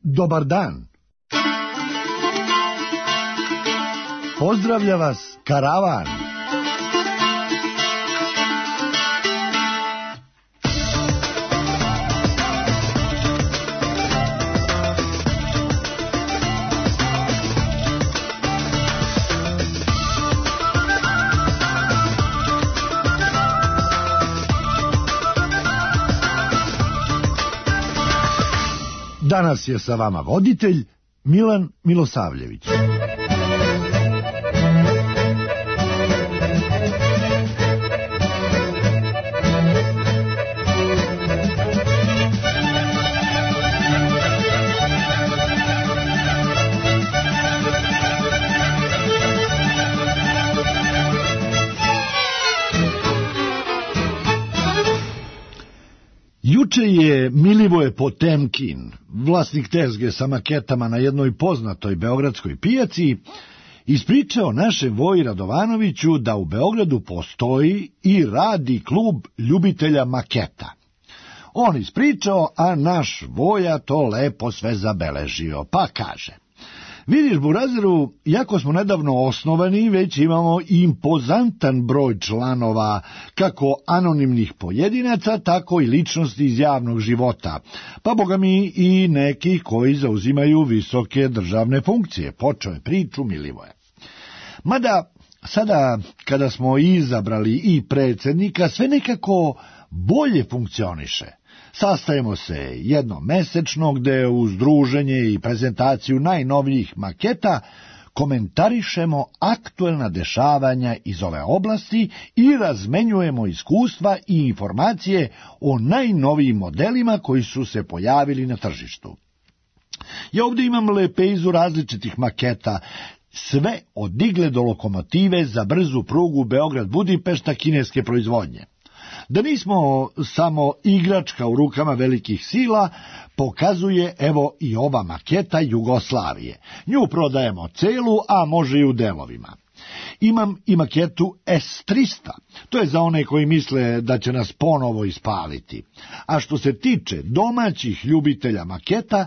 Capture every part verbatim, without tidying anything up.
Dobar dan. Pozdravlja vas karavan. Danas je sa vama voditelj Milan Milosavljević. Juče je Milivoje Potemkin, vlasnik tezge sa maketama na jednoj poznatoj beogradskoj pijaci, ispričao našem Voji Radovanoviću da u Beogradu postoji i radi klub ljubitelja maketa. On ispričao, a naš Voja to lepo sve zabeležio, pa kaže: vidiš, burazeru, iako smo nedavno osnovani, već imamo impozantan broj članova, kako anonimnih pojedinaca, tako i ličnosti iz javnog života, pa boga mi i neki koji zauzimaju visoke državne funkcije. Počeo je priču Milivoje. Mada, sada kada smo izabrali i predsjednika, sve nekako bolje funkcioniše. Sastajemo se jednom mesečno, gde uz druženje i prezentaciju najnovijih maketa komentarišemo aktuelna dešavanja iz ove oblasti i razmenjujemo iskustva i informacije o najnovijim modelima koji su se pojavili na tržištu. Ja ovdje imam lepezu različitih maketa, sve od igle do lokomotive za brzu prugu Beograd-Budimpešta kineske proizvodnje. Da nismo samo igračka u rukama velikih sila, pokazuje evo i ova maketa Jugoslavije. Nju prodajemo celu, a može i u delovima. Imam i maketu S trista, to je za one koji misle da će nas ponovo ispaliti. A što se tiče domaćih ljubitelja maketa,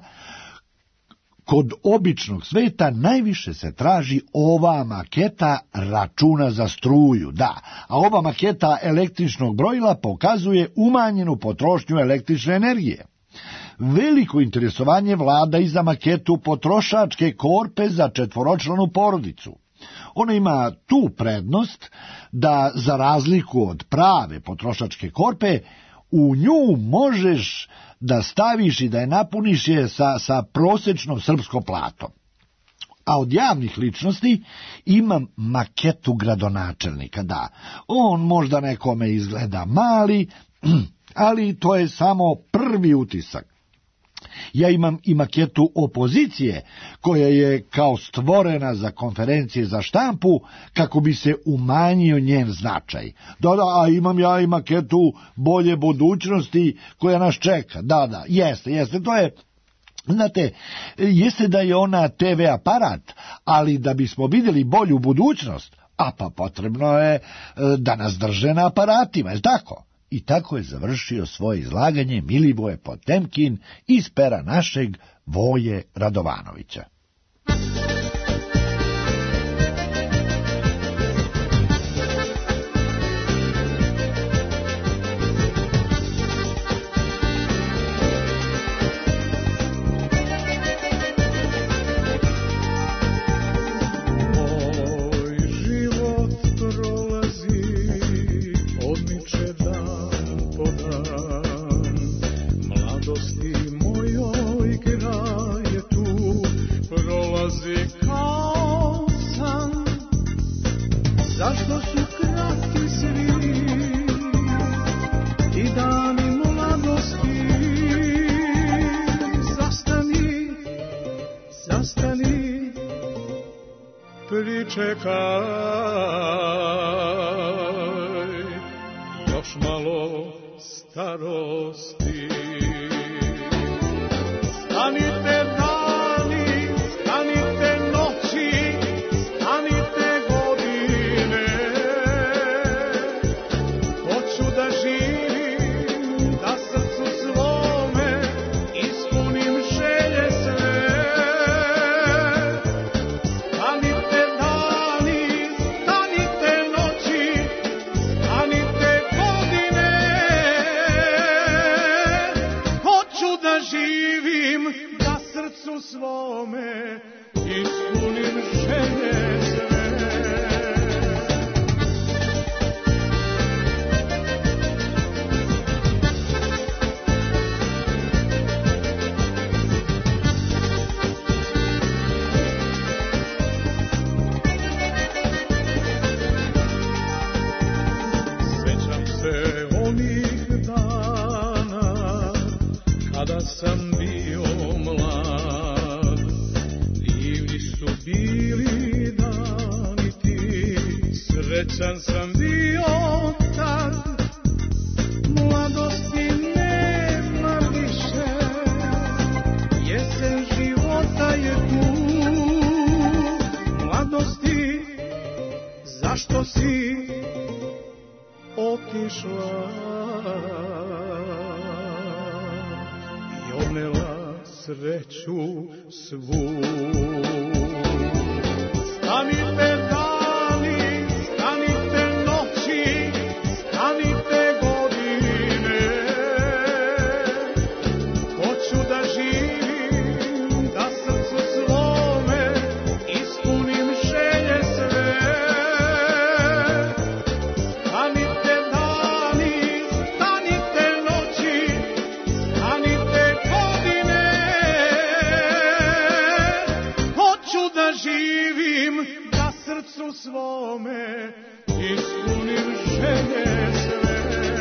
kod običnog sveta najviše se traži ova maketa računa za struju, da, a ova maketa električnog brojila pokazuje umanjenu potrošnju električne energije. Veliko interesovanje vlada i za maketu potrošačke korpe za četvoročlanu porodicu. Ona ima tu prednost da, za razliku od prave potrošačke korpe, u nju možeš da staviš i da je napuniš je sa, sa prosječnom srpskom platom. A od javnih ličnosti imam maketu gradonačelnika, da. On možda nekome izgleda mali, ali to je samo prvi utisak. Ja imam i maketu opozicije, koja je kao stvorena za konferencije za štampu, kako bi se umanjio njen značaj. Da, da, a imam ja i maketu bolje budućnosti, koja nas čeka. Da, da, jeste, jeste, to je... Znate, jeste da je ona te ve aparat, ali da bismo vidjeli bolju budućnost, a pa potrebno je da nas drže na aparatima, je tako? I tako je završio svoje izlaganje Milivoje Potemkin iz pera našeg Voje Radovanovića. Pričekaj, još malo starosti. Stanite dani, stanite noći, stanite godine. Hoću da živim, da srcu svome ispunim želje sve. srcu svome ispunim želje sve. Sećam se onih dana kada sam bio mlad, divni su bili dani ti, srećan sam bio tad. Mladosti nema više, jesen života je tu. Mladosti, zašto si otišla i odnela sreću svu? Stanite dani, stanite noći, stanite godine. Hoću da živim, da srcu svome ispunim želje sve. Stanite dani, stanite noći, stanite godine. Hoću da živim, da srcu svome ispunim želje sve.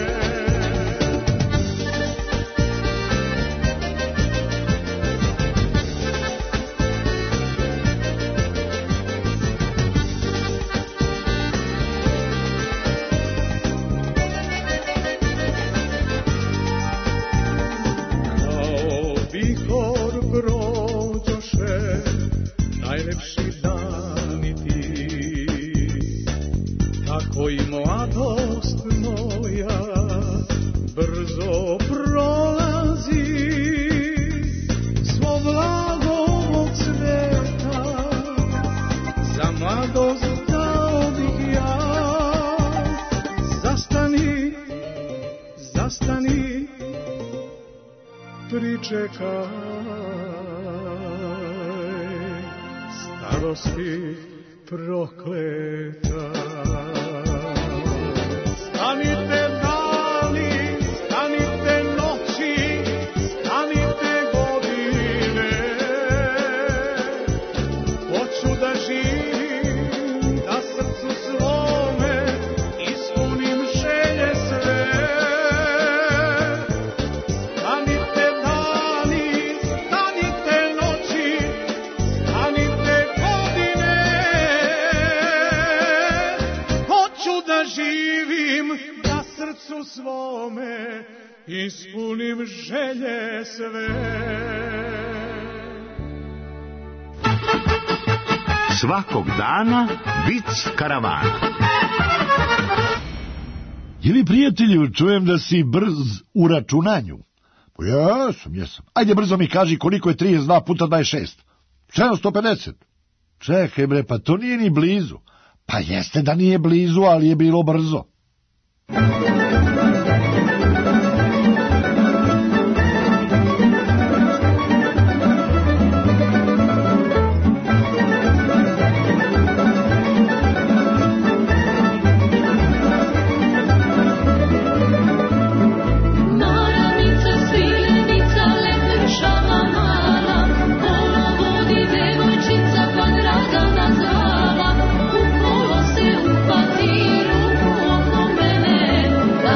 Kao vihor prođoše najlepši dani ti, tako i mladost moja brzo prolazi. Svo blago ovog sveta za mladost dao bih ja. Zastani, zastani, pričekaj, starosti prokleta. Stanite dani, stanite noći, stanite godine. Hoću da živim, da srcu svome ispunim želje sve. Stanite dani, stanite noći, stanite godine. Hoću da živim, da srcu svome ispunim želje sve. Svakog dana vic karavana. Ili prijatelju, čujem da si brz u računanju. Pa jesam, jesam. Ajde brzo mi kaži koliko je trideset dva puta dvadeset šest. sedamsto pedeset. Čekaj bre, pa to nije ni blizu. Pa jeste da nije blizu, ali je bilo brzo. Naravnica, svilenica, lepršava mala, kolo vodi devojčica pa Dragana zvala. U kolo se upati ruku oko mene,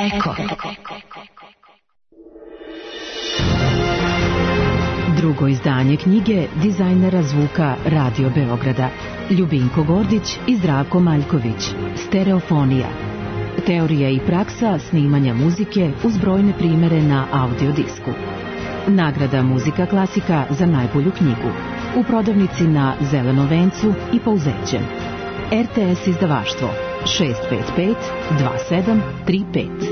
Eko. Drugo izdanje knjige dizajnera zvuka Radio Beograda Ljubinko Gordić i Zdravko Maljković. Stereofonija. Teorija i praksa snimanja muzike uz brojne primere na audiodisku. Nagrada Muzika klasika za najbolju knjigu. U prodavnici na Zelenom vencu i Pouzećem. R T S izdavaštvo šest pet pet dva sedam tri pet.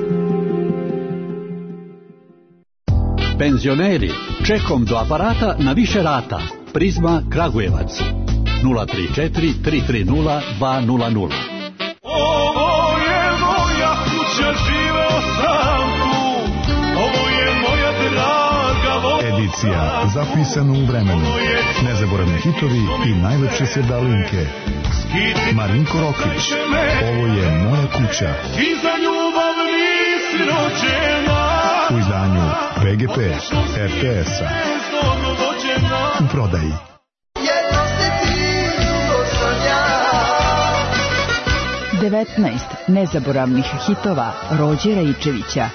Penzioneri, čekom do aparata na više rata. Prizma Kragujevac nula tri četiri tri tri nula dva nula nula. Ovo je moja kuća, živeo sam tu. Ovo je moja draga voda. Edicija zapisana u vremenu. Nezaboravni hitovi i najlepše sjedalinke. Marinko Rokić. Ovo je moja kuća. I za ljubav nisi rođena. U izdanju P G P R T S-a. U prodaji. devetnaest nezaboravnih hitova Rođe Raičevića.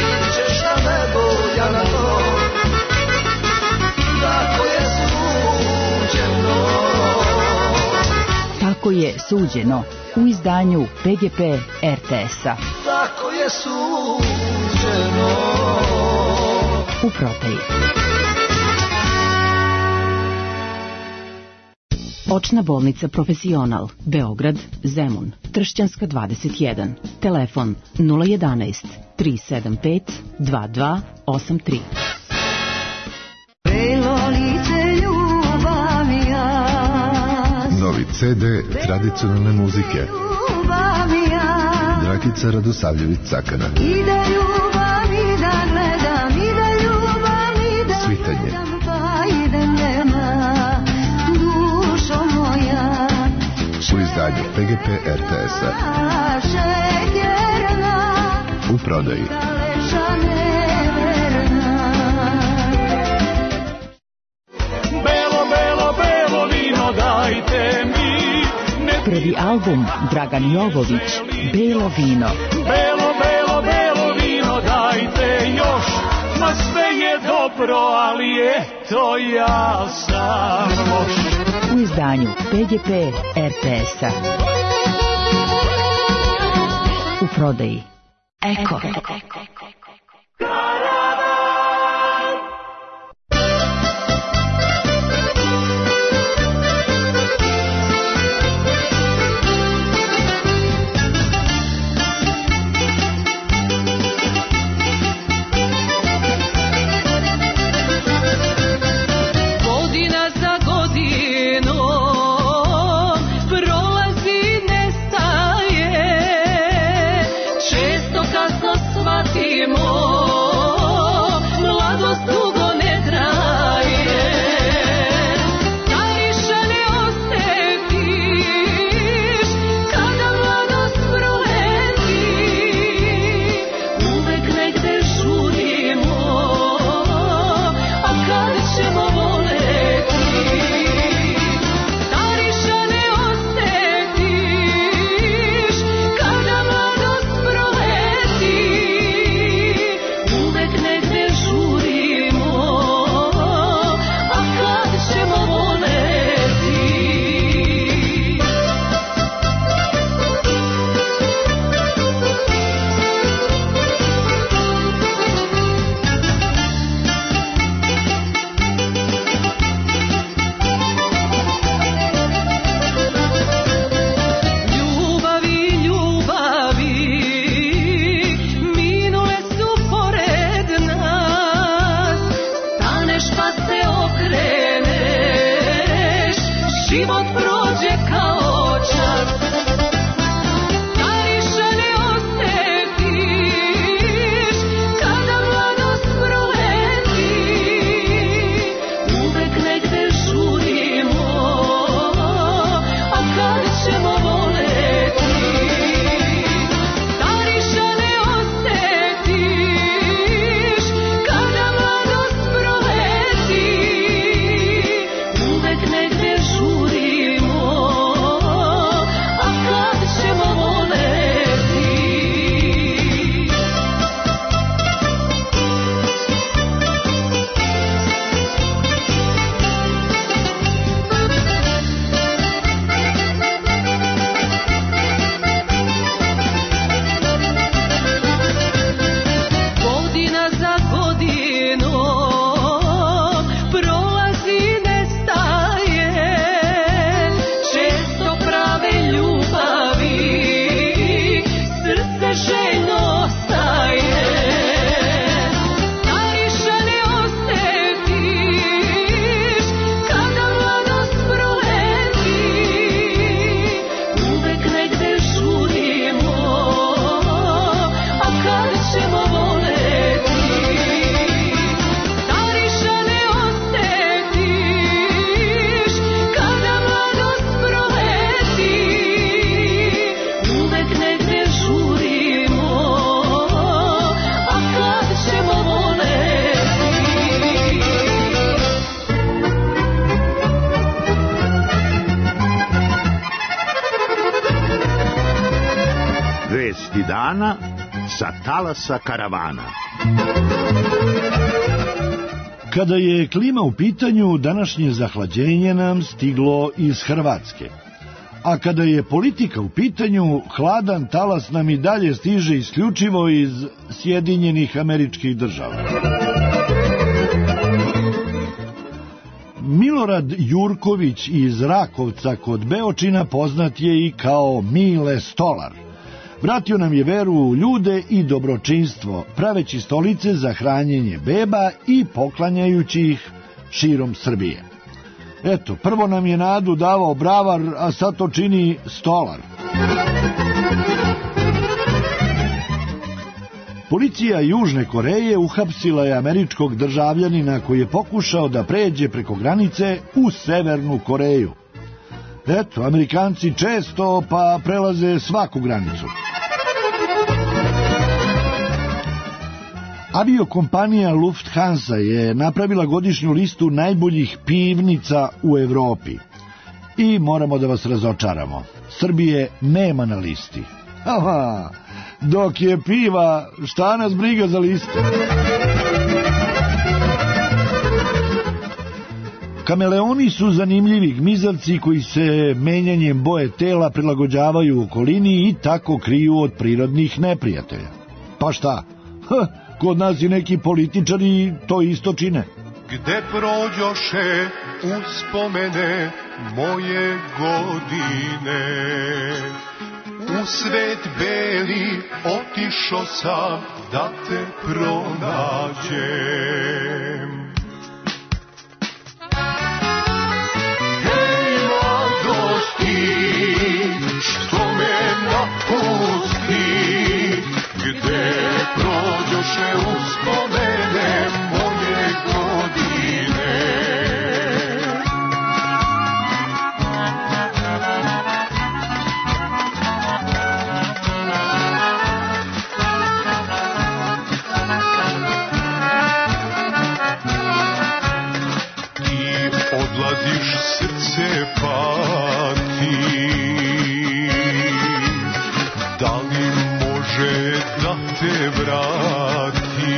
Tako je suđeno u izdanju P G P R T S-a. Tako je suđeno. U prodaji. Očna bolnica Profesional, Beograd, Zemun, Tršćanska dvadeset jedan. Telefon nula jedanaest tri sedam pet dva dva osam tri. Novi C D tradicionalne muzike. Dragica Radosavljević-Cakana. Svitanje. U izdanju P G P R T S-a. U prodaji. Belo, belo, belo vino dajte mi. Prvi album Dragan Jovović, Belo vino. Belo, belo, belo vino dajte još. Ma sve je dobro, ali eto ja sam loš. U izdanju P G P R T S-a. U prodaji. Eko. ćemo voleti. Stariša ne osjetiš kada mladost proleti. Uvek negde žurimo, a kad ćemo voleti. Vesti dana sa talasa karavana. Kada je klima u pitanju, današnje zahlađenje nam stiglo iz Hrvatske. A kada je politika u pitanju, hladan talas nam i dalje stiže isključivo iz Sjedinjenih Američkih Država. Milorad Jurković iz Rakovca kod Beočina poznat je i kao Mile Stolar. Vratio nam je veru u ljude i dobročinstvo, praveći stolice za hranjenje beba i poklanjajući ih širom Srbije. Eto, prvo nam je nadu davao bravar, a sad to čini stolar. Policija Južne Koreje uhapsila je američkog državljanina koji je pokušao da pređe preko granice u Severnu Koreju. Eto, Amerikanci često pa prelaze svaku granicu. Aviokompanija Lufthansa je napravila godišnju listu najboljih pivnica u Evropi. I moramo da vas razočaramo. Srbije nema na listi. Aha, dok je piva, šta nas briga za liste? Kameleoni su zanimljivi gmizavci koji se menjanjem boje tela prilagođavaju okolini i tako kriju od prirodnih neprijatelja. Pa šta? Ha, kod nas i neki političari to isto čine. Gde prođoše uspomene moje godine, u svet beli otišo sam da te pronađem. Hej mladosti, što me napusti, gde prođoše uspomene moje godine. Ti odlaziš, srce pati, da li može da te vrati,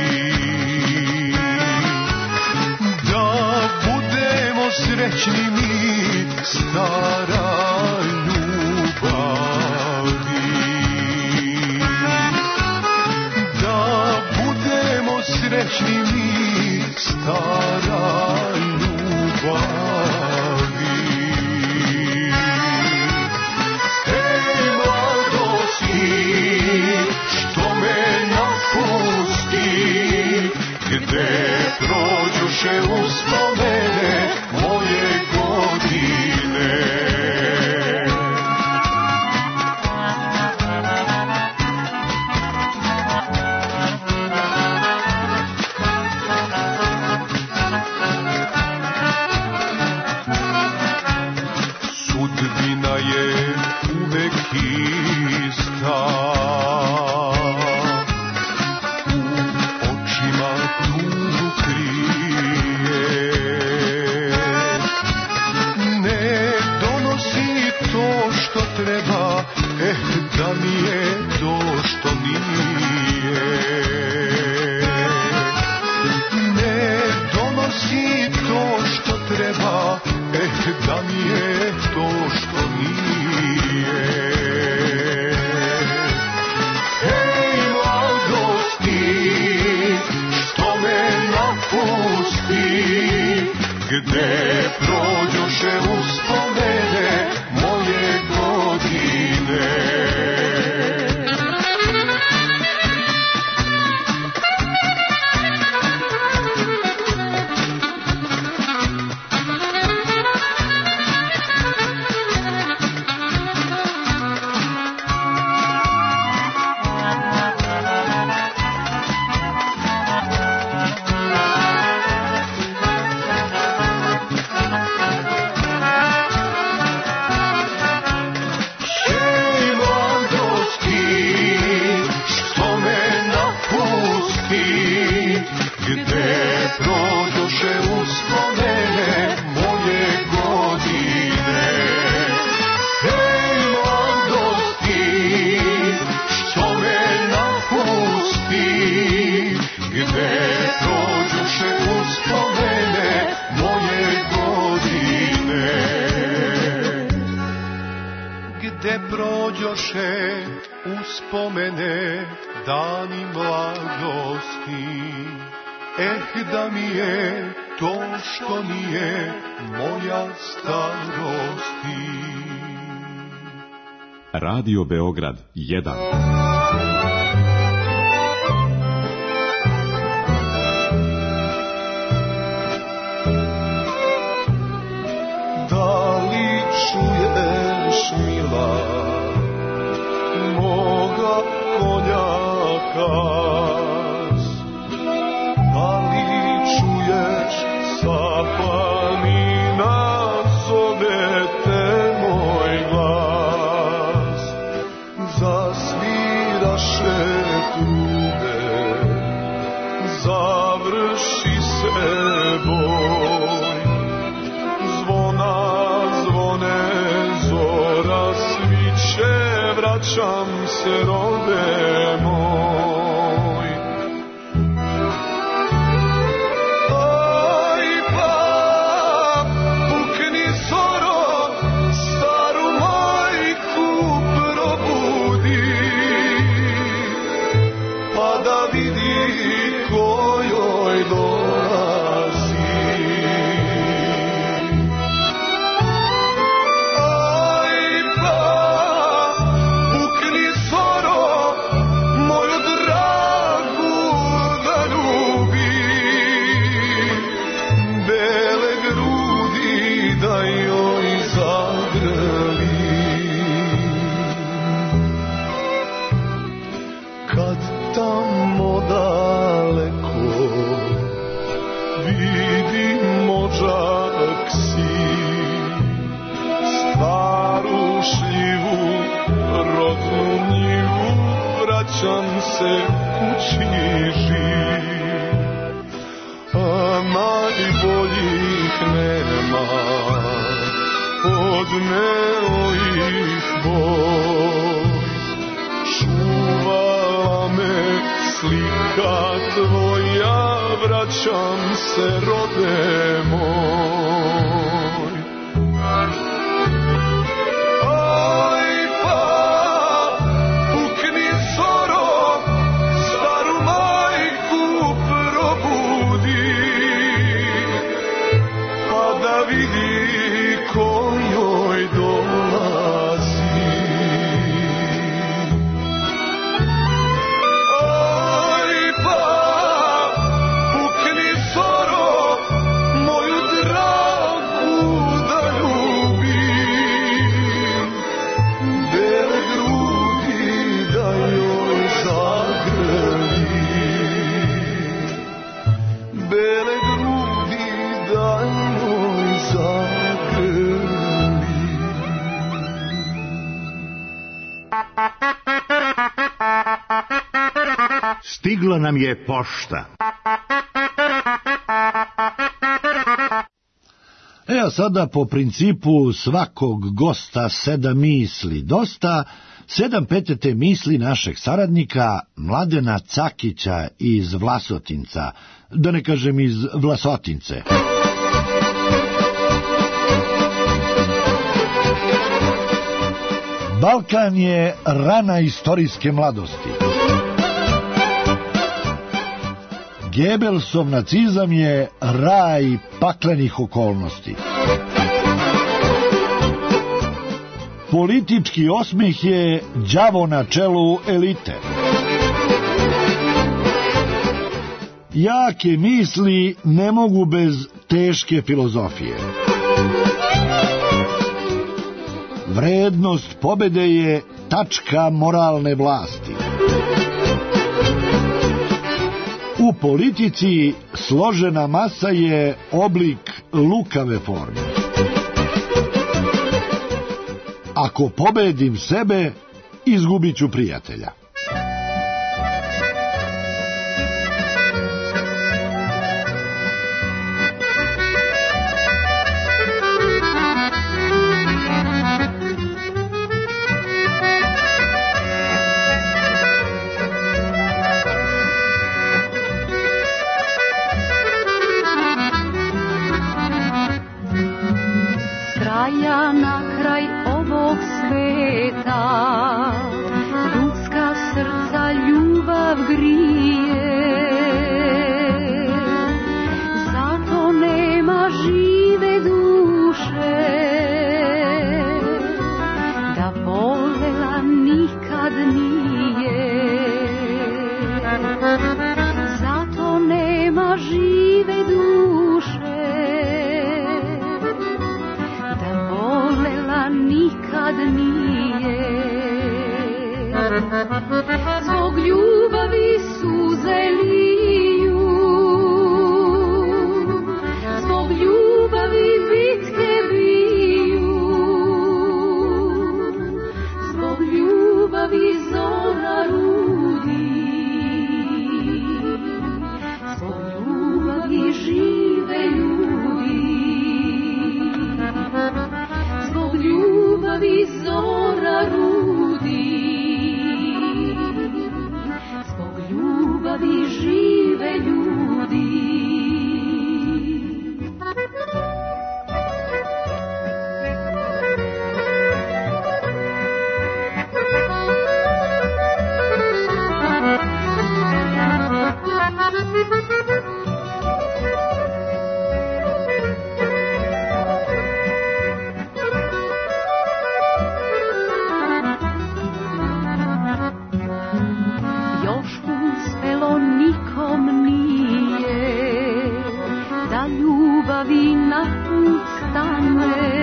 da budemo srećni mi, stara ljubavi, da budemo srećni mi, stara ljubavi. Hej mladosti, što me napusti, gde prođoše uspomene moje godine. Sudbina je uvek ista, u očima tugu krije, prođoše uspomene dani mladosti. Eh, da mi je to što nije moja starosti. Radio Beograd jedan. Da li čuješ, mila, moga konjaka? Da li čuješ sa planina zove te moj glas? Zasviraše trube, završi se boj. Zvona zvone, zora sviće, vraćam se rode moj. Aj pa, pukni soro, staru majku probudi, pa da vidi ko joj dolazi. Aj pa, pukni soro, moju dragu da ljubi, bele grudi da joj zagrli. Kad tamo daleko vidim mođak si, staru šljivu, rodnu njivu, vraćam se kući živ. A najboljih nema od neojih boj. Čuvala me slika tvoja, vraćam se rode moj. Aj pa, pukni soro, staru majku probudi, pa da vidi ko joj dolazi. Aj pa, pukni soro, moju dragu da ljubi, bele grudi da joj zagrli, bele grudi da joj zagrli. Stigla nam je pošta. E, a sada po principu svakog gosta sedam misli dosta, sedam petete misli našeg saradnika Mladena Cakića iz Vlasotinca, da ne kažem iz Vlasotince. Balkan je rana istorijske mladosti. Gebelsov nacizam je raj paklenih okolnosti. Politički osmeh je đavo na čelu elite. Jake misli ne mogu bez teške filozofije. Vrednost pobede je tačka moralne vlasti. U politici složena masa je oblik lukave forme. Ako pobedim sebe, izgubit ću prijatelja. kraja na kraj ovog sveta žive duše, da volela nikad nije. Zbog ljubavi suze liju, zbog ljubavi bitke biju, zbog ljubavi zora rudi, zbog ljubavi žive ljudi, zbog ljubavi zora rudi, zbog ljubavi žive ljudi. Još uspelo nikom nije da ljubavi na put stane.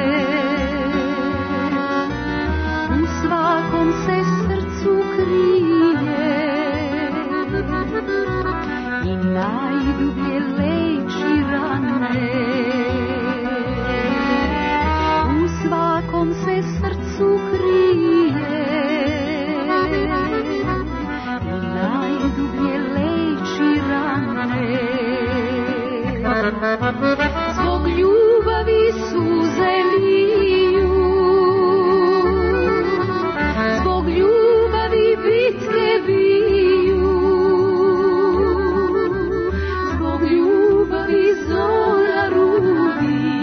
U svakom se srcu krije i najdublje leči rane. U svakom se srcu krije i najdublje leči rane. Zbog ljubavi suze liju, zbog ljubavi bitke biju, zbog ljubavi zora rudi,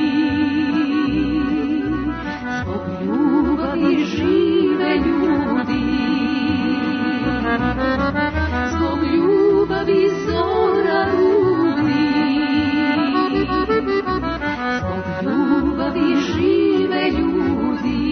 zbog ljubavi žive ljudi, zbog ljubavi zora rudi, zbog ljubavi žive ljudi.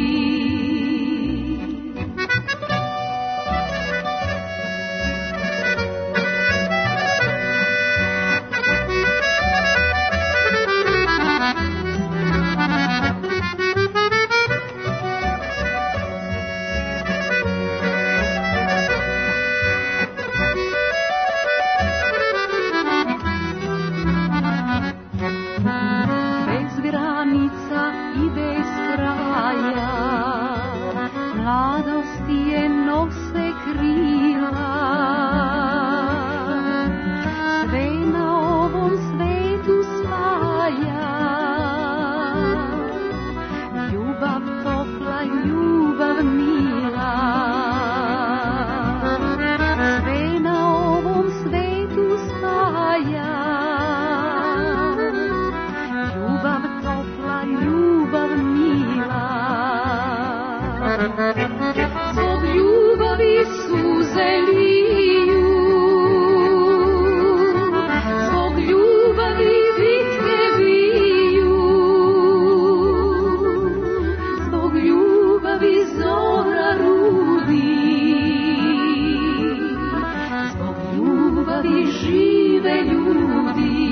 Bez granica i bez kraja, mladosti je nose krila. Sve na ovom svetu spaja, ljubav topla, ljubav mila. Sve na ovom svetu spaja, ljubav topla, ljubav mila. Zbog ljubavi suze liju, zbog ljubavi bitke biju, zbog ljubavi zora rudi, zbog ljubavi žive ljudi,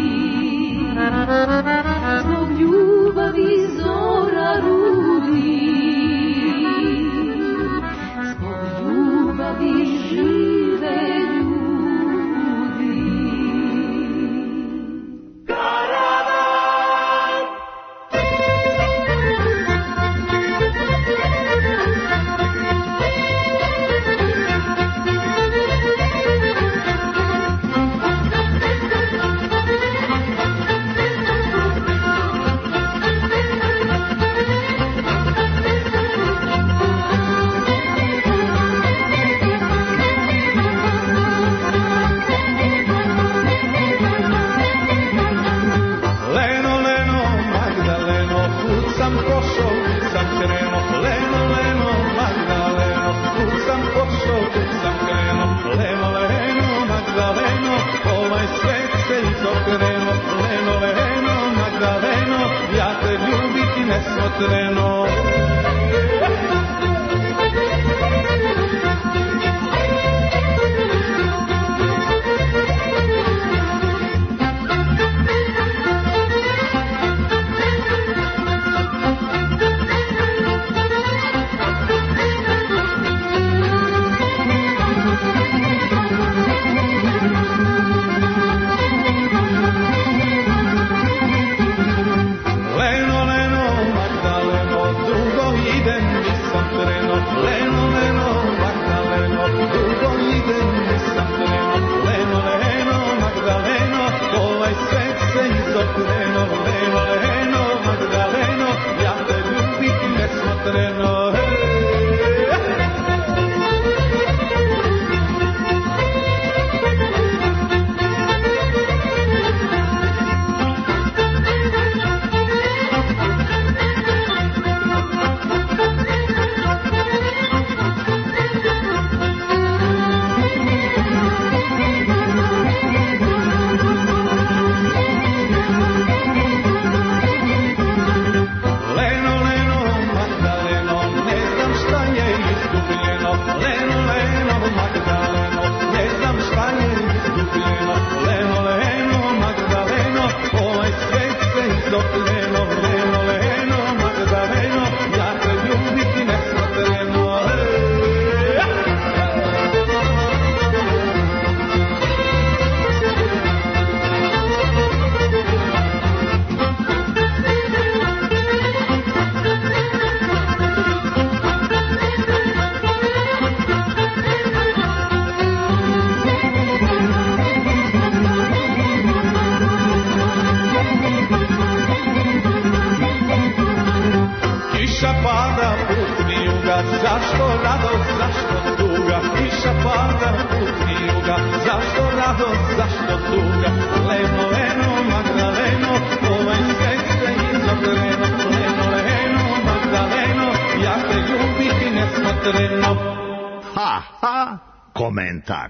zbog ljubavi zora rudi, zbog ljubavi žive ljudi. Leno, Leno, Magdaleno, kud sam pošao, kud sam krenuo. Leno, Leno, Magdaleno, kud sam pošao, kud sam krenuo. Leno, Leno, Magdaleno, ovaj svet se izokrenuo. Leno, Leno, Magdaleno, ja te ljubiti nesmotreno. mlado, zašto tuga? Leno, leno, Magdaleno, ovaj svet se izokreno. Leno, leno, Magdaleno, ja te ljubiti nesmotreno. Ha, ha, komentar.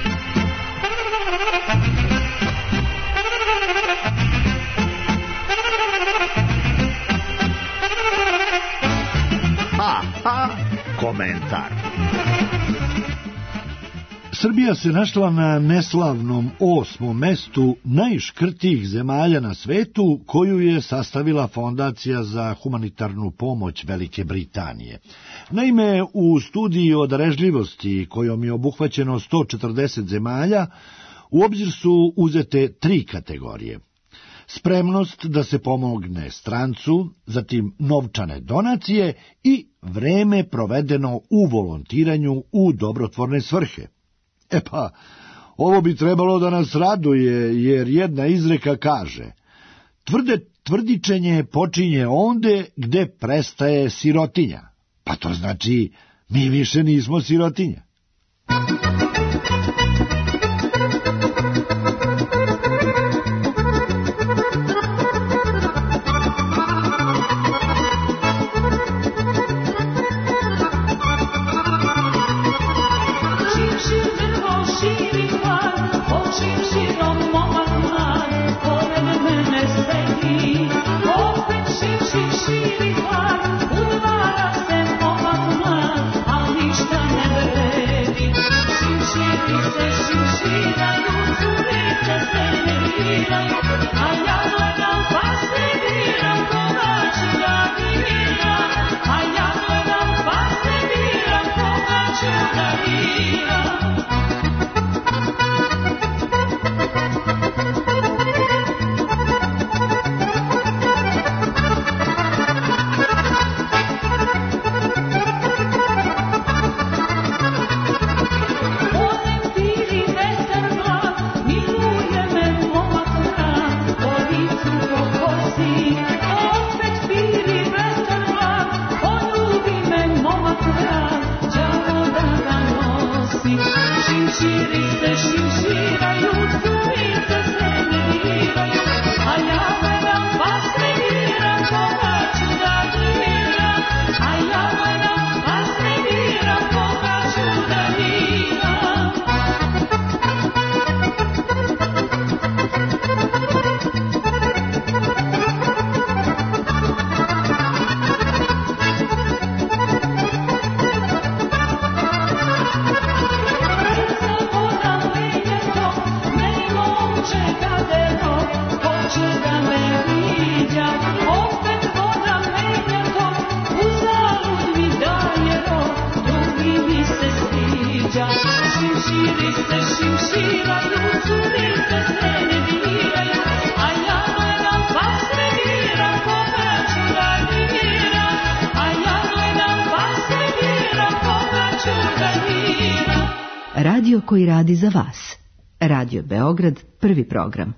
Ha, ha, komentar. Srbija se našla na neslavnom osmom mestu najškrtijih zemalja na svetu koju je sastavila Fondacija za humanitarnu pomoć Velike Britanije. Naime, u studiji o darežljivosti kojom je obuhvaćeno sto četrdeset zemalja, u obzir su uzete tri kategorije. Spremnost da se pomogne strancu, zatim novčane donacije i vreme provedeno u volontiranju u dobrotvorne svrhe. E pa, ovo bi trebalo da nas raduje, jer jedna izreka kaže: tvrde tvrdičenje počinje onde gde prestaje sirotinja. Pa to znači, mi više nismo sirotinja. Radio koji radi za vas. Radio Beograd, prvi program.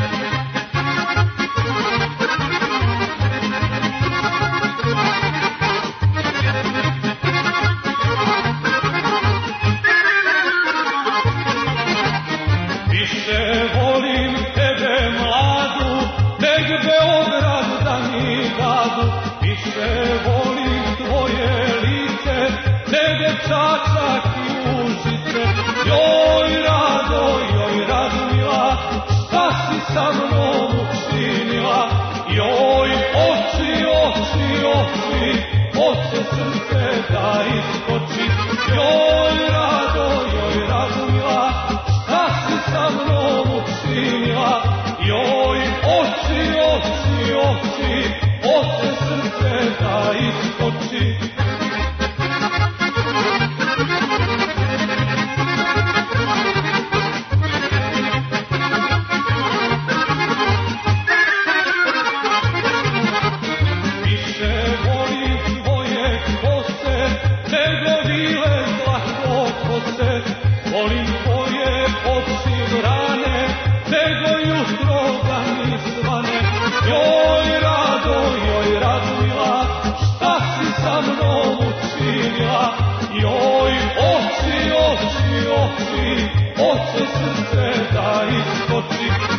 Više volim tebe mladu, nek Beograd da mi dadu. Više volim tvoje lice, nego čačak i užice. Joj rado, joj Radmila, šta si sa mnom učinila? Joj oči, oči, oči, hoće srce da iskoči. Joj rado, joj Radmila, šta si sa mnom učinila? Joj oči, oči, oči, hoće srce da iskoči.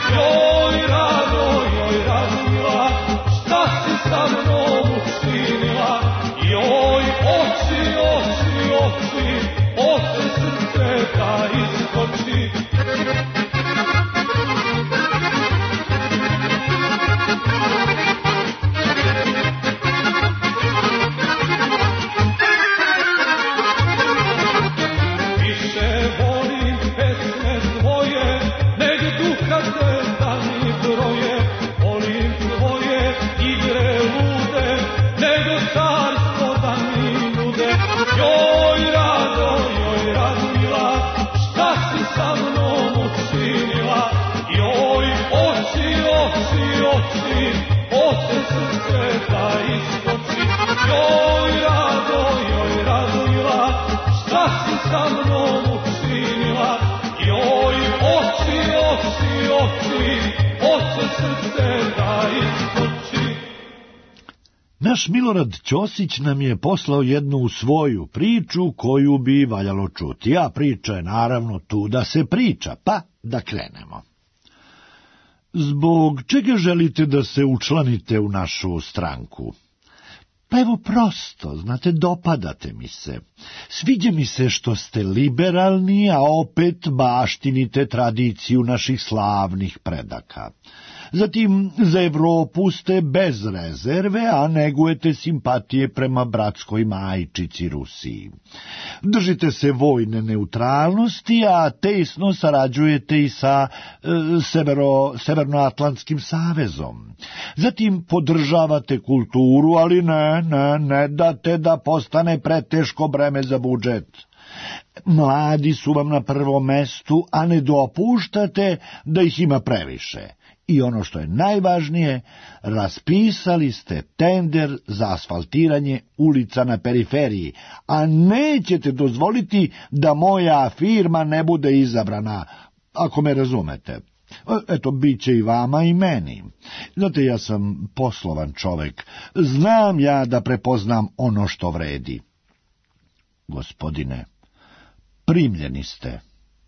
Joj, Rado, joj, Radmila, šta si sa mnom učinila? Joj, oči, oči, oči, oči srce da iskoči. Naš Milorad Ćosić nam je poslao jednu svoju priču koju bi valjalo čuti, a priča je naravno tu da se priča, pa da krenemo. Zbog čega želite da se učlanite u našu stranku? Pa evo prosto, znate, dopadate mi se. Sviđa mi se što ste liberalni, a opet baštinite tradiciju naših slavnih predaka. Zatim, za Evropu ste bez rezerve, a negujete simpatije prema bratskoj majčici Rusiji. Držite se vojne neutralnosti, a tesno sarađujete i sa e, severo, Severnoatlantskim savezom. Zatim, podržavate kulturu, ali ne, ne, ne date da postane preteško breme za budžet. Mladi su vam na prvom mestu, a ne dopuštate da ih ima previše. I ono što je najvažnije, raspisali ste tender za asfaltiranje ulica na periferiji, a nećete dozvoliti da moja firma ne bude izabrana, ako me razumete. Eto, bit će i vama i meni. Znate, ja sam poslovan čovek, znam ja da prepoznam ono što vredi. Gospodine, primljeni ste.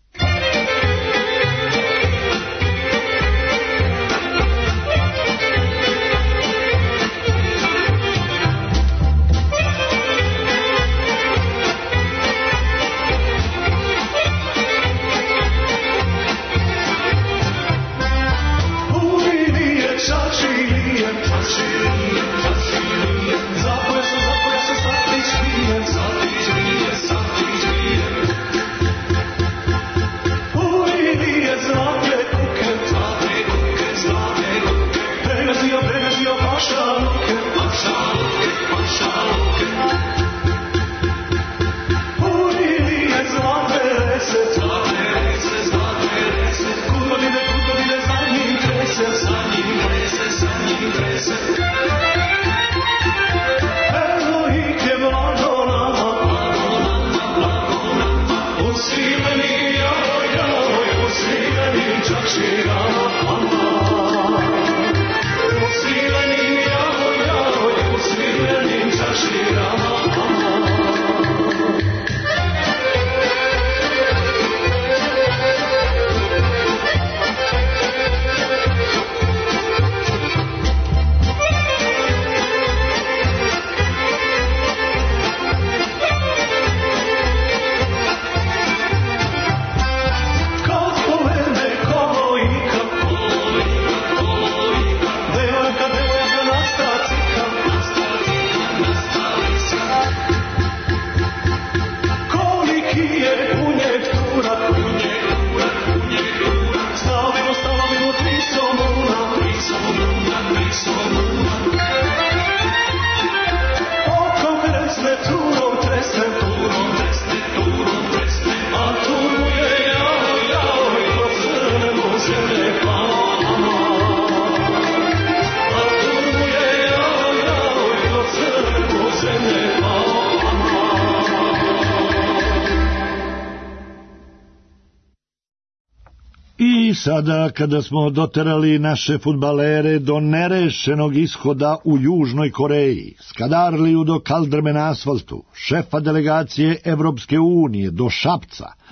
I sada, kada smo doterali naše fudbalere do nerešenog ishoda u Južnoj Koreji, Skadarliju do Kaldrme na asfaltu, šefa delegacije Evropske unije do Šapca,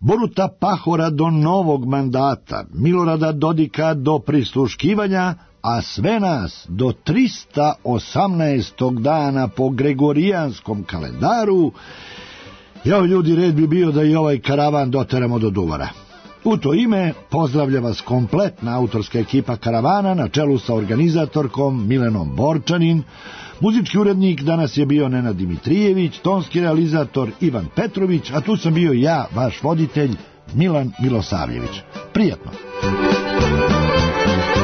Boruta Pahora do novog mandata, Milorada Dodika do prisluškivanja, a sve nas do trista osamnaestog dana po gregorijanskom kalendaru. Jao ljudi, red bi bio da i ovaj karavan doteramo do Duvara. U to ime pozdravlja vas kompletna autorska ekipa karavana na čelu sa organizatorkom Milenom Borčanin. Muzički urednik danas je bio Nenad Dimitrijević, tonski realizator Ivan Petrović, a tu sam bio ja, vaš voditelj Milan Milosavljević. Prijatno!